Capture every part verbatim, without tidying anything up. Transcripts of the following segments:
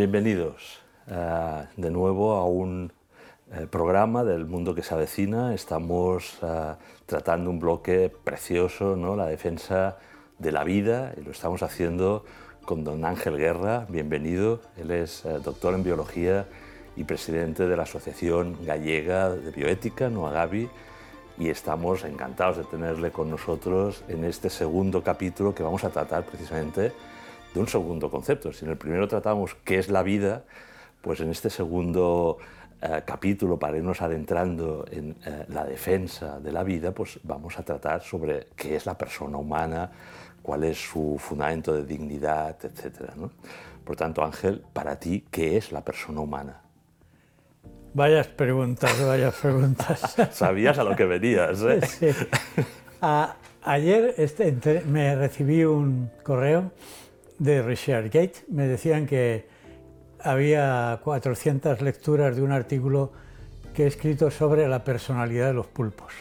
Bienvenidos uh, de nuevo a un uh, programa del mundo que se avecina. Estamos uh, tratando un bloque precioso, ¿no? La defensa de la vida, y lo estamos haciendo con don Ángel Guerra. Bienvenido. Él es uh, doctor en biología y presidente de la Asociación Gallega de Bioética, NOAGABI, y estamos encantados de tenerle con nosotros en este segundo capítulo que vamos a tratar precisamente de un segundo concepto. Si en el primero tratamos qué es la vida, pues en este segundo eh, capítulo, para irnos adentrando en eh, la defensa de la vida, pues vamos a tratar sobre qué es la persona humana, cuál es su fundamento de dignidad, etcétera, ¿no? Por tanto, Ángel, para ti, ¿qué es la persona humana? Vayas preguntas, vayas preguntas. Sabías a lo que venías, ¿eh? Sí. A, ayer este, entre, me recibí un correo de ResearchGate. Me decían que había cuatrocientas lecturas de un artículo que he escrito sobre la personalidad de los pulpos.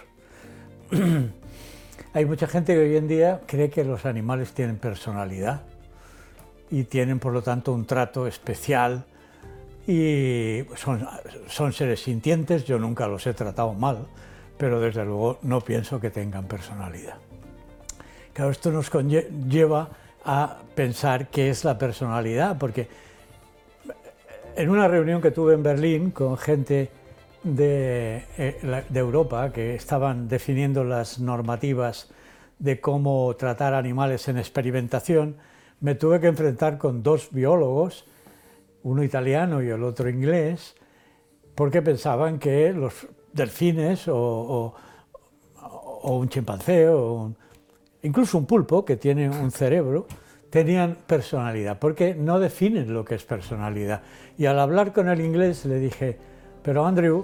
Hay mucha gente que hoy en día cree que los animales tienen personalidad y tienen, por lo tanto, un trato especial y son, son seres sintientes. Yo nunca los he tratado mal, pero desde luego no pienso que tengan personalidad. Claro, esto nos lleva a pensar qué es la personalidad, porque en una reunión que tuve en Berlín con gente de, de Europa que estaban definiendo las normativas de cómo tratar animales en experimentación, me tuve que enfrentar con dos biólogos, uno italiano y el otro inglés, porque pensaban que los delfines o, o, o un chimpancé o un, incluso un pulpo, que tiene un cerebro, tenían personalidad, porque no definen lo que es personalidad. Y al hablar con el inglés le dije, pero Andrew,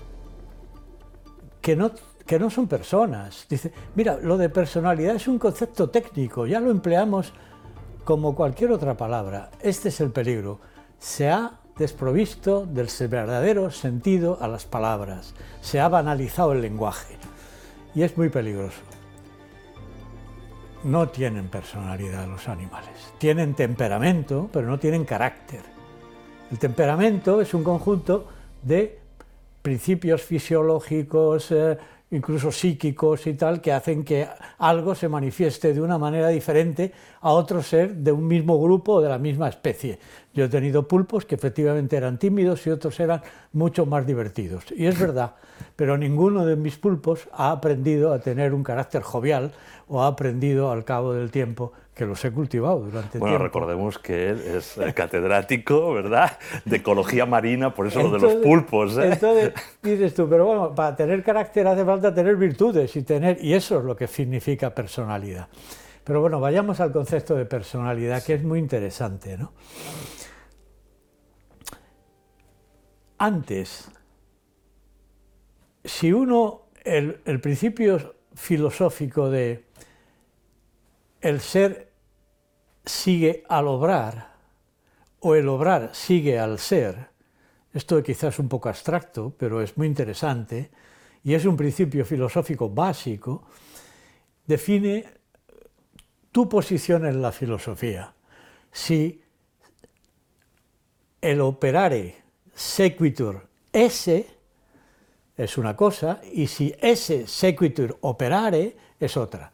que no, que no son personas. Dice, mira, lo de personalidad es un concepto técnico, ya lo empleamos como cualquier otra palabra. Este es el peligro. Se ha desprovisto del verdadero sentido a las palabras, se ha banalizado el lenguaje y es muy peligroso. No tienen personalidad los animales, tienen temperamento, pero no tienen carácter. El temperamento es un conjunto de principios fisiológicos, eh, incluso psíquicos y tal, que hacen que algo se manifieste de una manera diferente a otro ser de un mismo grupo o de la misma especie. Yo he tenido pulpos que efectivamente eran tímidos y otros eran mucho más divertidos. Y es verdad, pero ninguno de mis pulpos ha aprendido a tener un carácter jovial o ha aprendido al cabo del tiempo, que los he cultivado durante bueno, tiempo. Recordemos que él es catedrático, ¿verdad?, de ecología marina, por eso entonces, lo de los pulpos, ¿eh? Entonces dices tú, pero bueno, para tener carácter hace falta tener virtudes y, tener, y eso es lo que significa personalidad. Pero bueno, vayamos al concepto de personalidad, que es muy interesante, ¿no? Antes, si uno, el, el principio filosófico de el ser sigue al obrar o el obrar sigue al ser, esto quizás es un poco abstracto, pero es muy interesante y es un principio filosófico básico, define tu posición en la filosofía. Si el operare sequitur esse es una cosa y si esse sequitur operare es otra.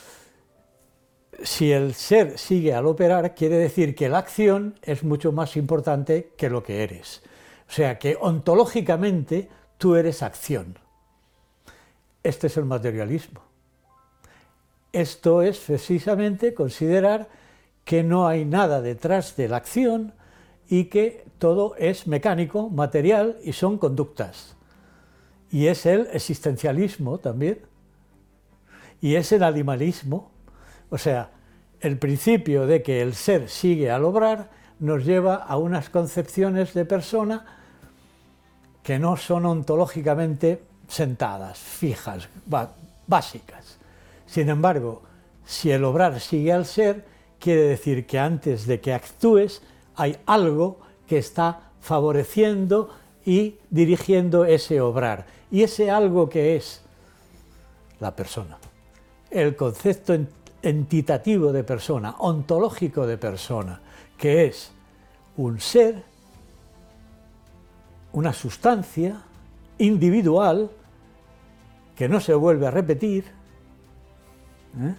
Si el ser sigue al operar, quiere decir que la acción es mucho más importante que lo que eres. O sea que ontológicamente tú eres acción. Este es el materialismo. Esto es precisamente considerar que no hay nada detrás de la acción y que todo es mecánico, material y son conductas. Y es el existencialismo también. Y es el animalismo. O sea, el principio de que el ser sigue al obrar nos lleva a unas concepciones de persona que no son ontológicamente sentadas, fijas, básicas. Sin embargo, si el obrar sigue al ser, quiere decir que antes de que actúes hay algo que está favoreciendo y dirigiendo ese obrar. Y ese algo que es la persona. El concepto entitativo de persona, ontológico de persona, que es un ser una sustancia individual que no se vuelve a repetir, ¿eh?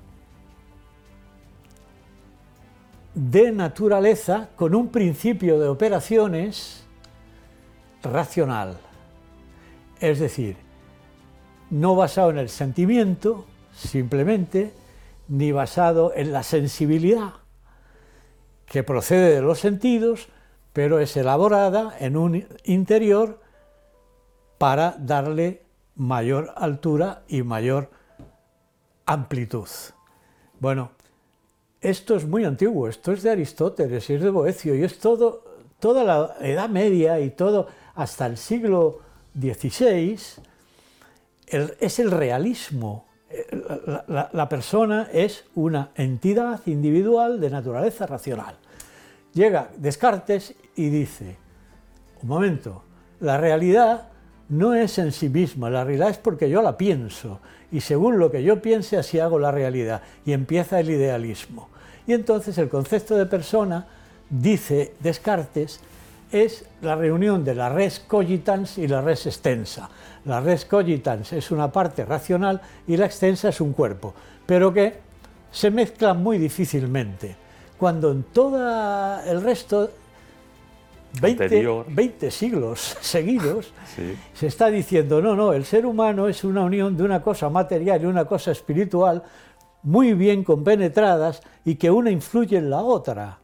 de naturaleza con un principio de operaciones racional, es decir, no basado en el sentimiento simplemente, ni basado en la sensibilidad que procede de los sentidos, pero es elaborada en un interior para darle mayor altura y mayor amplitud. Bueno, esto es muy antiguo, esto es de Aristóteles y es de Boecio, y es todo, toda la Edad Media y todo hasta el siglo dieciséis, el, es el realismo. La, la, la persona es una entidad individual de naturaleza racional. Llega Descartes y dice, un momento, la realidad no es en sí misma, la realidad es porque yo la pienso, y según lo que yo piense así hago la realidad, y empieza el idealismo. Y entonces el concepto de persona, dice Descartes, es la reunión de la res cogitans y la res extensa. La res cogitans es una parte racional y la extensa es un cuerpo, pero que se mezclan muy difícilmente. Cuando en todo el resto, veinte, veinte siglos seguidos, sí. se está diciendo, no, no, el ser humano es una unión de una cosa material y una cosa espiritual muy bien compenetradas y que una influye en la otra.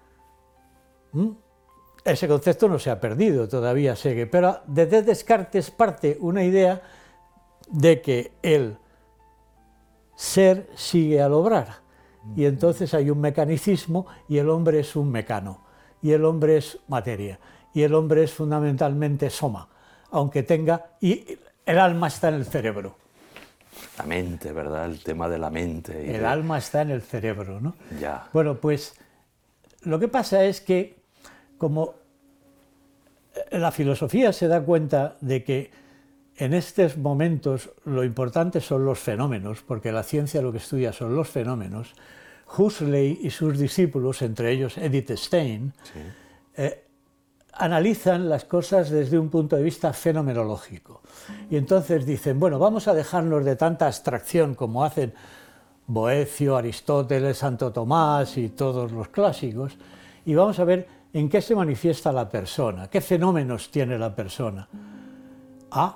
¿Mm? Ese concepto no se ha perdido, todavía sigue, pero desde Descartes parte una idea de que el ser sigue al obrar, y entonces hay un mecanicismo y el hombre es un mecano, y el hombre es materia, y el hombre es fundamentalmente soma, aunque tenga, y el alma está en el cerebro. La mente, ¿verdad? El tema de la mente. Y el de... alma está en el cerebro, ¿no? Ya. Bueno, pues lo que pasa es que como la filosofía se da cuenta de que en estos momentos lo importante son los fenómenos, porque la ciencia lo que estudia son los fenómenos, Huxley y sus discípulos, entre ellos Edith Stein, sí. eh, analizan las cosas desde un punto de vista fenomenológico. Y entonces dicen, bueno, vamos a dejarnos de tanta abstracción como hacen Boecio, Aristóteles, Santo Tomás y todos los clásicos, y vamos a ver en qué se manifiesta la persona, qué fenómenos tiene la persona. Ah,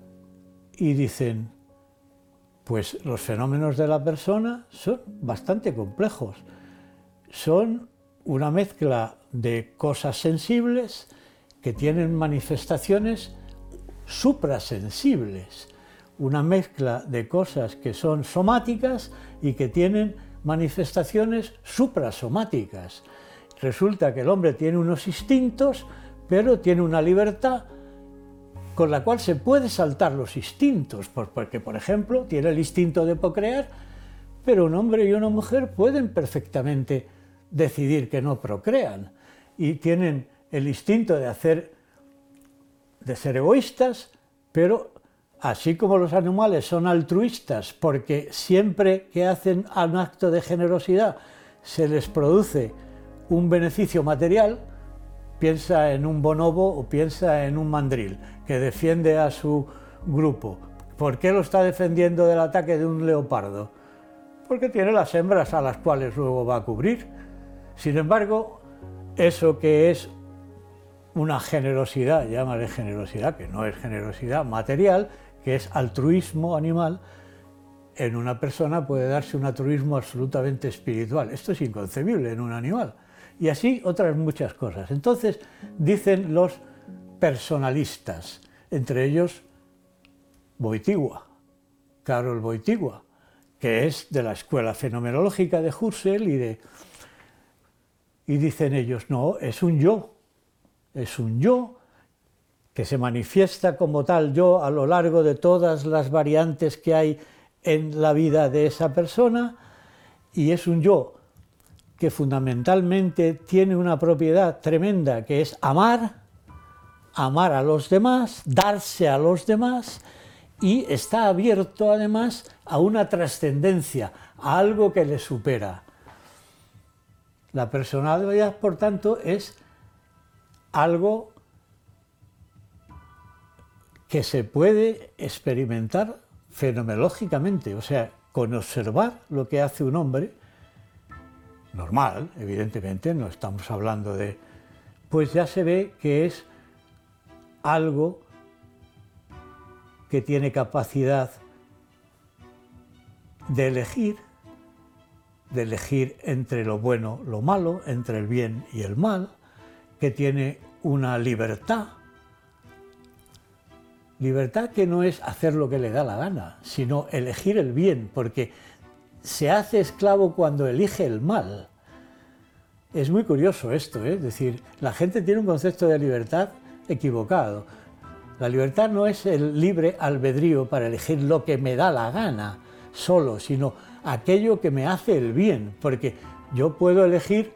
y dicen, pues los fenómenos de la persona son bastante complejos. Son una mezcla de cosas sensibles que tienen manifestaciones suprasensibles, una mezcla de cosas que son somáticas y que tienen manifestaciones suprasomáticas. Resulta que el hombre tiene unos instintos, pero tiene una libertad con la cual se puede saltar los instintos, porque, por ejemplo, tiene el instinto de procrear, pero un hombre y una mujer pueden perfectamente decidir que no procrean, y tienen el instinto de hacer, de ser egoístas, pero así como los animales son altruistas, porque siempre que hacen un acto de generosidad se les produce un beneficio material, piensa en un bonobo o piensa en un mandril que defiende a su grupo. ¿Por qué lo está defendiendo del ataque de un leopardo? Porque tiene las hembras a las cuales luego va a cubrir. Sin embargo, eso que es una generosidad, llámale generosidad, que no es generosidad material, que es altruismo animal, en una persona puede darse un altruismo absolutamente espiritual. Esto es inconcebible en un animal. Y así otras muchas cosas. Entonces, dicen los personalistas, entre ellos Wojtyła, Karol Wojtyła, que es de la escuela fenomenológica de Husserl, y, de, y dicen ellos, no, es un yo, es un yo que se manifiesta como tal yo a lo largo de todas las variantes que hay en la vida de esa persona, y es un yo que fundamentalmente tiene una propiedad tremenda, que es amar, amar a los demás, darse a los demás, y está abierto además a una trascendencia, a algo que le supera. La personalidad, por tanto, es algo que se puede experimentar fenomenológicamente, o sea, con observar lo que hace un hombre, normal, evidentemente, no estamos hablando de... pues ya se ve que es algo que tiene capacidad de elegir, de elegir entre lo bueno y lo malo, entre el bien y el mal, que tiene una libertad, libertad que no es hacer lo que le da la gana, sino elegir el bien, porque se hace esclavo cuando elige el mal. Es muy curioso esto, ¿eh? Es decir, la gente tiene un concepto de libertad equivocado. La libertad no es el libre albedrío para elegir lo que me da la gana solo, sino aquello que me hace el bien, porque yo puedo elegir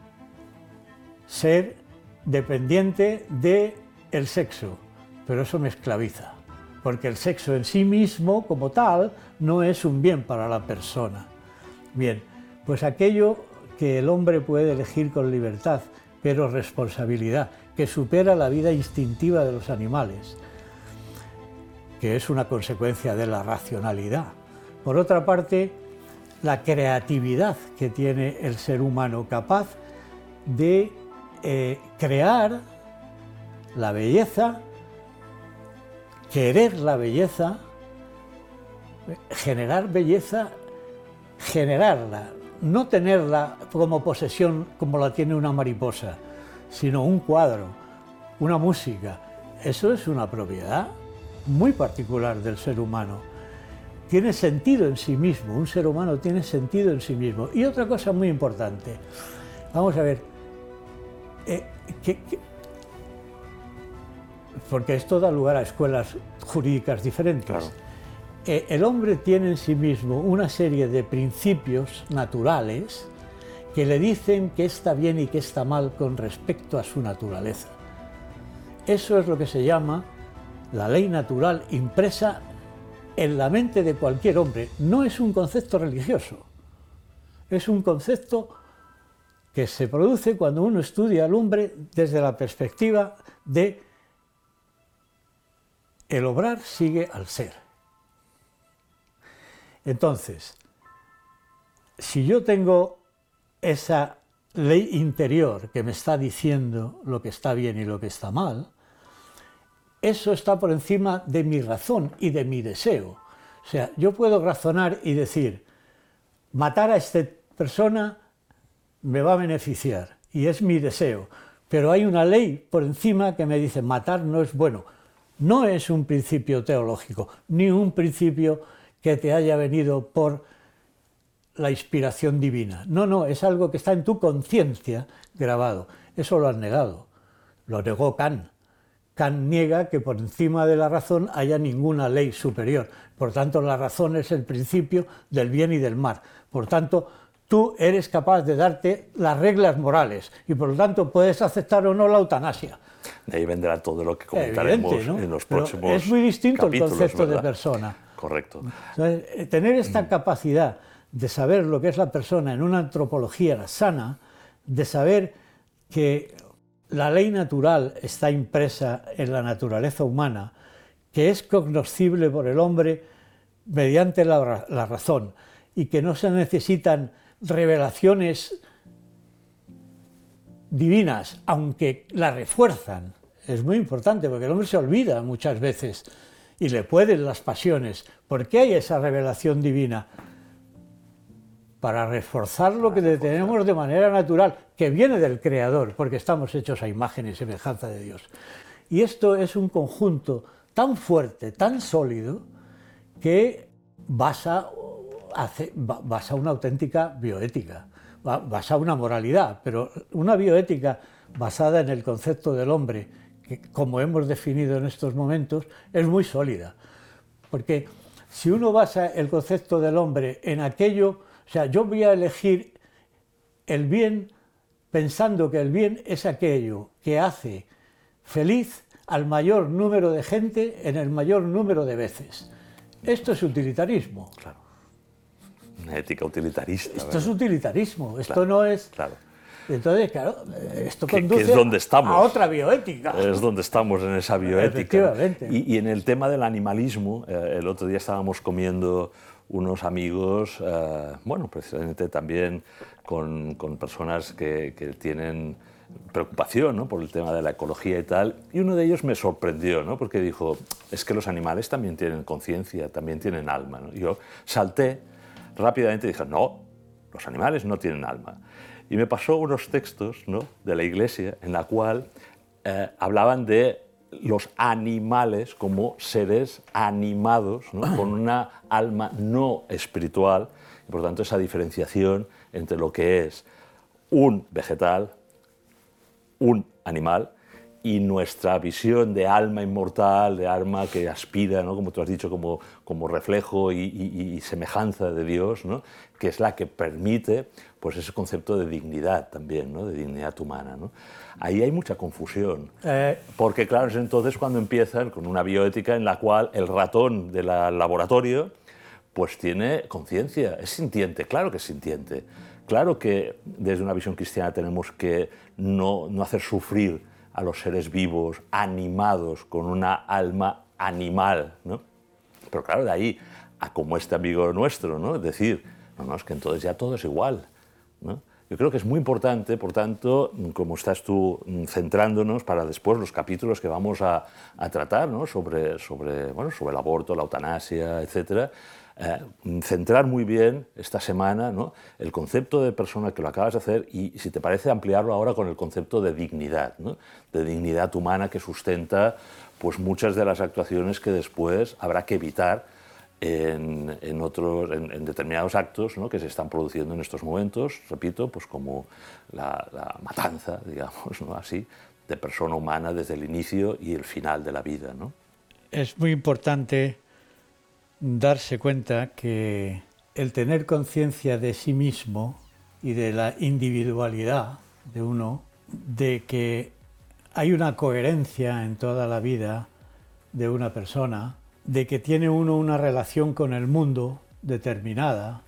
ser dependiente del sexo, pero eso me esclaviza, porque el sexo en sí mismo, como tal, no es un bien para la persona. Bien, pues aquello que el hombre puede elegir con libertad, pero responsabilidad, que supera la vida instintiva de los animales, que es una consecuencia de la racionalidad. Por otra parte, la creatividad que tiene el ser humano, capaz de eh, crear la belleza, querer la belleza, generar belleza, generarla, no tenerla como posesión como la tiene una mariposa, sino un cuadro, una música. Eso es una propiedad muy particular del ser humano. Tiene sentido en sí mismo, un ser humano tiene sentido en sí mismo. Y otra cosa muy importante, vamos a ver, eh, que, que, porque esto da lugar a escuelas jurídicas diferentes. Claro. Eh, el hombre tiene en sí mismo una serie de principios naturales que le dicen qué está bien y qué está mal con respecto a su naturaleza. Eso es lo que se llama la ley natural impresa en la mente de cualquier hombre. No es un concepto religioso, es un concepto que se produce cuando uno estudia al hombre desde la perspectiva de el obrar sigue al ser. Entonces, si yo tengo esa ley interior que me está diciendo lo que está bien y lo que está mal, eso está por encima de mi razón y de mi deseo. O sea, yo puedo razonar y decir, matar a esta persona me va a beneficiar y es mi deseo, pero hay una ley por encima que me dice matar no es bueno. No es un principio teológico, ni un principio que te haya venido por la inspiración divina. No, no, es algo que está en tu conciencia grabado. Eso lo han negado, lo negó Kant. Kant niega que por encima de la razón haya ninguna ley superior. Por tanto, la razón es el principio del bien y del mal. Por tanto, tú eres capaz de darte las reglas morales y por lo tanto puedes aceptar o no la eutanasia. De ahí vendrá todo lo que comentaremos Evidente, ¿no? en los próximos capítulos. Es muy distinto el concepto ¿verdad? de persona. Correcto. Entonces, tener esta capacidad de saber lo que es la persona en una antropología sana, de saber que la ley natural está impresa en la naturaleza humana, que es cognoscible por el hombre mediante la, la razón y que no se necesitan revelaciones divinas, aunque la refuerzan. Es muy importante porque el hombre se olvida muchas veces y le pueden las pasiones. ¿Por qué hay esa revelación divina? Para reforzar lo que tenemos de manera natural, que viene del Creador, porque estamos hechos a imagen y semejanza de Dios. Y esto es un conjunto tan fuerte, tan sólido, que basa, hace, basa una auténtica bioética, basa una moralidad, pero una bioética basada en el concepto del hombre, que como hemos definido en estos momentos, es muy sólida. Porque si uno basa el concepto del hombre en aquello, o sea, yo voy a elegir el bien pensando que el bien es aquello que hace feliz al mayor número de gente en el mayor número de veces. Esto es utilitarismo. Claro. Una ética utilitarista. Esto ¿verdad? es utilitarismo, esto claro, no es... Claro. Entonces, claro, esto que, conduce que es donde estamos. a otra bioética. Es donde estamos en esa bioética. Efectivamente. Y, y en el tema del animalismo, eh, el otro día estábamos comiendo unos amigos, eh, bueno, precisamente también con, con personas que, que tienen preocupación, ¿no?, por el tema de la ecología y tal, y uno de ellos me sorprendió, ¿no?, porque dijo, es que los animales también tienen conciencia, también tienen alma, ¿no? Y yo salté rápidamente y dije, no, los animales no tienen alma. Y me pasó unos textos, ¿no?, de la Iglesia en la cual eh, hablaban de los animales como seres animados, ¿no?, con una alma no espiritual, y por tanto esa diferenciación entre lo que es un vegetal, un animal, y nuestra visión de alma inmortal, de alma que aspira, ¿no?, como tú has dicho, como, como reflejo y, y, y semejanza de Dios, ¿no?, que es la que permite pues, ese concepto de dignidad también, ¿no?, de dignidad humana, ¿no? Ahí hay mucha confusión, eh... porque claro, es entonces cuando empiezan con una bioética en la cual el ratón del laboratorio pues tiene conciencia, es sintiente, claro que es sintiente. Claro que desde una visión cristiana tenemos que no, no hacer sufrir a los seres vivos, animados, con una alma animal, ¿no? Pero claro, de ahí a como este amigo nuestro, ¿no?, es decir, no, no, es que entonces ya todo es igual, ¿no? Yo creo que es muy importante, por tanto, como estás tú centrándonos para después los capítulos que vamos a, a tratar, ¿no?, sobre, sobre, bueno, sobre el aborto, la eutanasia, etcétera, eh, centrar muy bien esta semana, ¿no?, el concepto de persona que lo acabas de hacer y, si te parece, ampliarlo ahora con el concepto de dignidad, ¿no?, de dignidad humana que sustenta pues, muchas de las actuaciones que después habrá que evitar En, en, otros, en, en determinados actos, ¿no?, que se están produciendo en estos momentos, repito, pues como la, la matanza, digamos, ¿no?, así, de persona humana desde el inicio y el final de la vida, ¿no? Es muy importante darse cuenta que el tener conciencia de sí mismo y de la individualidad de uno, de que hay una coherencia en toda la vida de una persona, de que tiene uno una relación con el mundo determinada,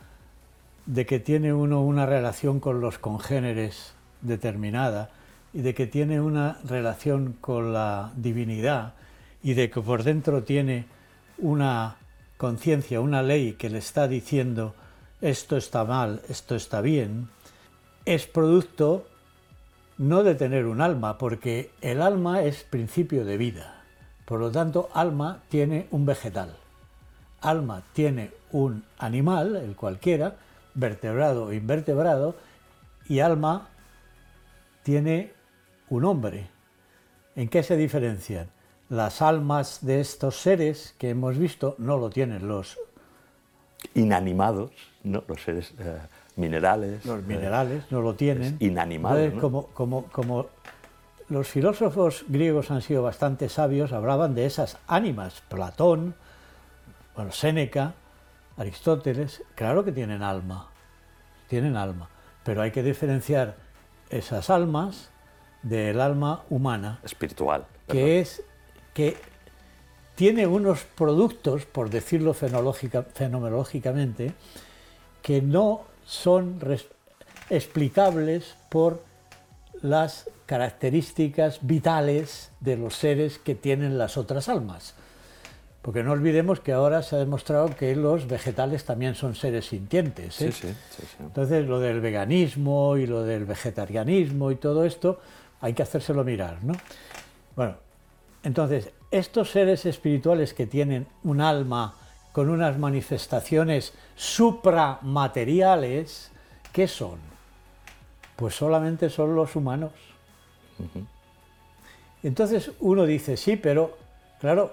de que tiene uno una relación con los congéneres determinada y de que tiene una relación con la divinidad y de que por dentro tiene una conciencia, una ley que le está diciendo esto está mal, esto está bien, es producto no de tener un alma, porque el alma es principio de vida. Por lo tanto, alma tiene un vegetal, alma tiene un animal, el cualquiera, vertebrado o invertebrado, y alma tiene un hombre. ¿En qué se diferencian? Las almas de estos seres que hemos visto no lo tienen los inanimados, ¿no?, los seres eh, minerales. Los minerales eh, no lo tienen. Inanimados, Entonces, ¿no? como, como, como los filósofos griegos han sido bastante sabios, hablaban de esas ánimas. Platón, bueno, Séneca, Aristóteles, claro que tienen alma, tienen alma, pero hay que diferenciar esas almas del alma humana. Espiritual. Que es, que tiene unos productos, por decirlo fenológica, fenomenológicamente, que no son res, explicables por las características vitales de los seres que tienen las otras almas. Porque no olvidemos que ahora se ha demostrado que los vegetales también son seres sintientes, ¿eh? Sí, sí, sí, sí. Entonces, lo del veganismo y lo del vegetarianismo y todo esto, hay que hacérselo mirar, ¿no? Bueno, entonces, estos seres espirituales que tienen un alma con unas manifestaciones supramateriales, ¿qué son? Pues solamente son los humanos. Uh-huh. Entonces uno dice, sí, pero claro,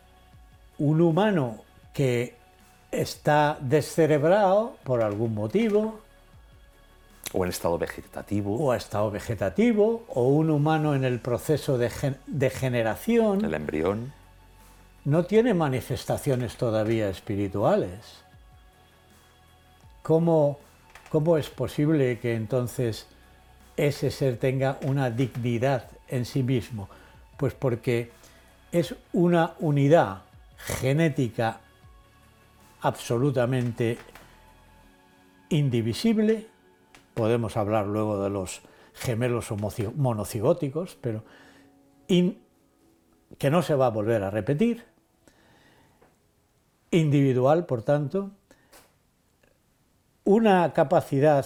un humano que está descerebrado por algún motivo, o en estado vegetativo, o estado vegetativo, o un humano en el proceso de, gen de generación, el embrión, no tiene manifestaciones todavía espirituales. ¿Cómo, cómo es posible que entonces ese ser tenga una dignidad en sí mismo? Pues porque es una unidad genética absolutamente indivisible, podemos hablar luego de los gemelos monocigóticos, pero in, que no se va a volver a repetir, individual, por tanto, una capacidad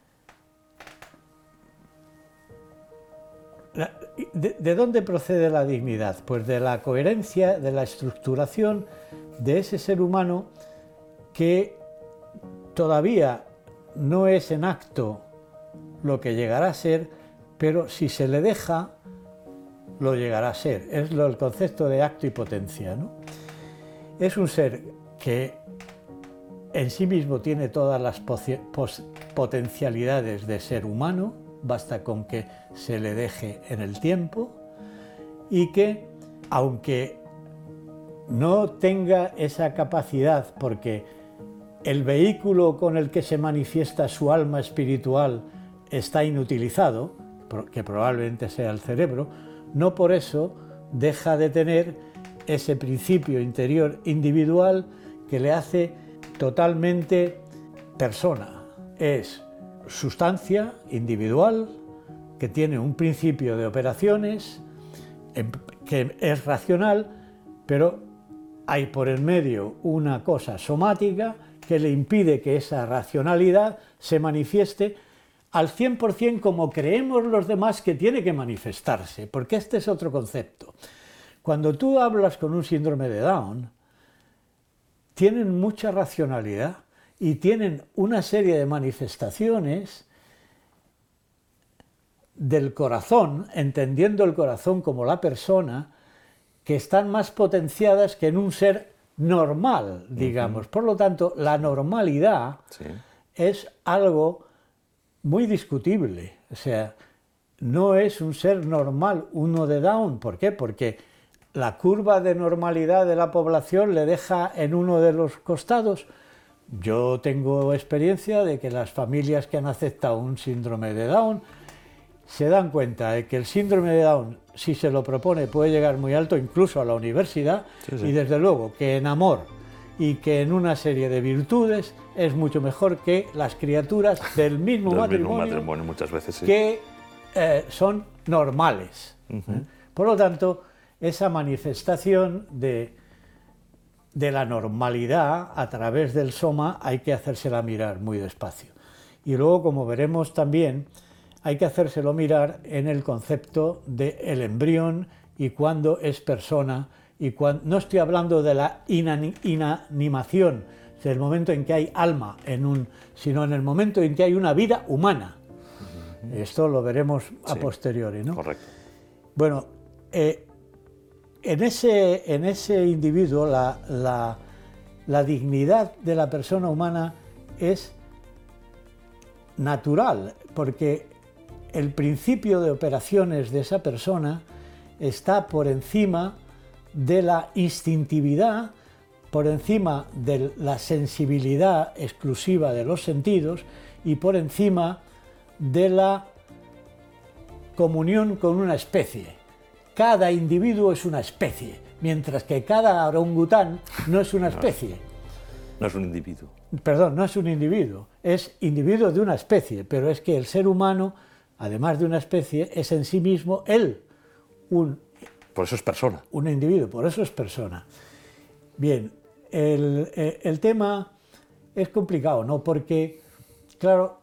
¿De, ¿De dónde procede la dignidad? Pues de la coherencia, de la estructuración de ese ser humano que todavía no es en acto lo que llegará a ser, pero si se le deja, lo llegará a ser. Es lo, el concepto de acto y potencia, ¿no? Es un ser que en sí mismo tiene todas las potencialidades de ser humano, basta con que se le deje en el tiempo, y que, aunque no tenga esa capacidad, porque el vehículo con el que se manifiesta su alma espiritual está inutilizado, que probablemente sea el cerebro, no por eso deja de tener ese principio interior individual que le hace totalmente persona. Es sustancia individual que tiene un principio de operaciones, que es racional, pero hay por en medio una cosa somática que le impide que esa racionalidad se manifieste al cien por cien como creemos los demás que tiene que manifestarse, porque este es otro concepto. Cuando tú hablas con un síndrome de Down, tienen mucha racionalidad y tienen una serie de manifestaciones del corazón, entendiendo el corazón como la persona, que están más potenciadas que en un ser normal, digamos. Uh-huh. Por lo tanto, la normalidad sí. es algo muy discutible. O sea, no es un ser normal uno de Down. ¿Por qué? Porque la curva de normalidad de la población le deja en uno de los costados. Yo tengo experiencia de que las familias que han aceptado un síndrome de Down se dan cuenta de que el síndrome de Down, si se lo propone, puede llegar muy alto, incluso a la universidad, sí, sí. y desde luego que en amor y que en una serie de virtudes es mucho mejor que las criaturas del mismo, del matrimonio, mismo matrimonio, muchas veces, sí. que eh, son normales. Uh-huh. ¿eh? Por lo tanto, esa manifestación de, de la normalidad a través del soma hay que hacérsela mirar muy despacio. Y luego, como veremos también, hay que hacérselo mirar en el concepto del embrión y cuándo es persona. Y cuando, no estoy hablando de la inan, inanimación, del momento en que hay alma, en un, sino en el momento en que hay una vida humana. Uh-huh. Esto lo veremos a sí, posteriori, ¿no? Correcto. Bueno, eh, en, ese, en ese individuo la, la, la dignidad de la persona humana es natural, porque el principio de operaciones de esa persona está por encima de la instintividad, por encima de la sensibilidad exclusiva de los sentidos y por encima de la comunión con una especie. Cada individuo es una especie, mientras que cada orangután no es una especie. No, no es un individuo. Perdón, no es un individuo, es individuo de una especie, pero es que el ser humano, además de una especie, es en sí mismo él un Por eso es persona. Un individuo, por eso es persona. Bien, el, el tema es complicado, ¿no? Porque, claro,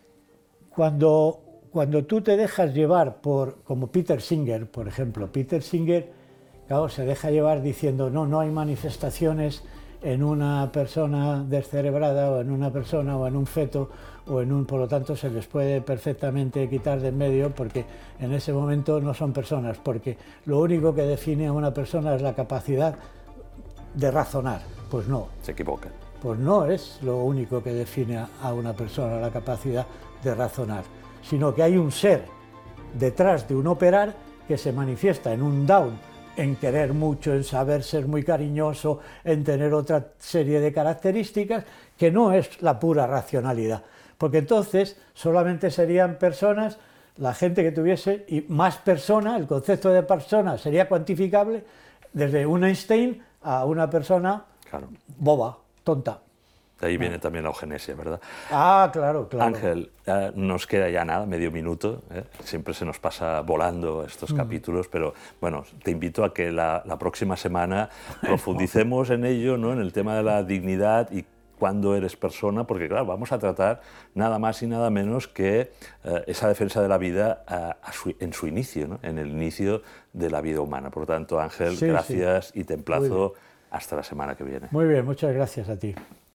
cuando, cuando tú te dejas llevar por, como Peter Singer, por ejemplo, Peter Singer, claro, se deja llevar diciendo, no, no hay manifestaciones en una persona descerebrada o en una persona o en un feto o en un, por lo tanto se les puede perfectamente quitar de en medio porque en ese momento no son personas, porque lo único que define a una persona es la capacidad de razonar. Pues no. Se equivocan. Pues no es lo único que define a una persona, la capacidad de razonar, sino que hay un ser detrás de un operar que se manifiesta en un Down, en querer mucho, en saber ser muy cariñoso, en tener otra serie de características que no es la pura racionalidad. Porque entonces solamente serían personas, la gente que tuviese, y más persona, el concepto de persona sería cuantificable desde un Einstein a una persona claro. boba, tonta. De ahí viene también la eugenesia, ¿verdad? Ah, claro, claro. Ángel, eh, nos queda ya nada, medio minuto. ¿eh? Siempre se nos pasa volando estos mm. capítulos, pero bueno, te invito a que la, la próxima semana profundicemos en ello, ¿no? En el tema de la dignidad y cuándo eres persona, porque claro, vamos a tratar nada más y nada menos que eh, esa defensa de la vida a, a su, en su inicio, ¿no? En el inicio de la vida humana. Por lo tanto, Ángel, sí, gracias sí. y te emplazo hasta la semana que viene. Muy bien, muchas gracias a ti.